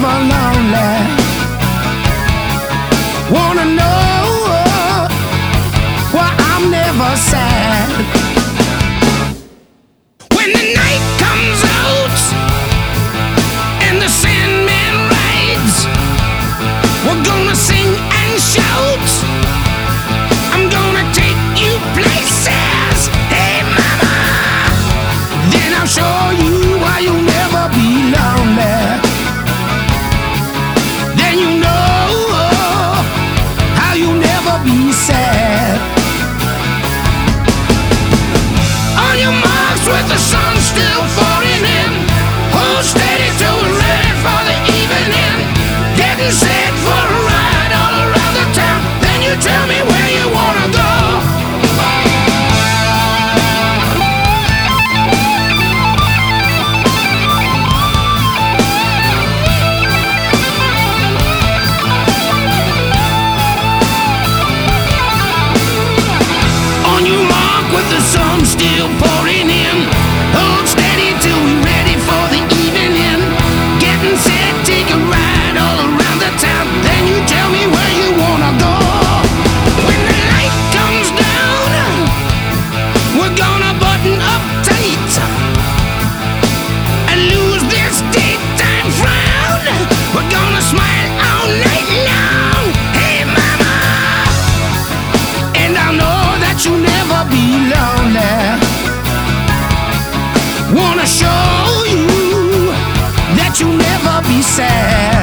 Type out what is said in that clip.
never lonely. Wanna know why I'm never sad. When the night comes out and the Sandman rides, we're gonna sing and shout. I'm gonna take you places, hey mama. Then I'll show you why you'll never be lonely. Then you know how you'll never be sad. On your marks with the sun still falling in, hold steady till we're ready for the evening. Getting set for a ride all around the town. Then you tell me where you wanna go. On your mark with the sun still pouring in, hold steady till we're ready for the evening. Getting set, take a ride all around the town. Then you tell me where you wanna go. When the light comes down, we're gonna button up tight and lose this daytime frown. We're gonna smile all night long, hey mama. And I know that you'll never be lonely. Wanna show you that you'll never be sad.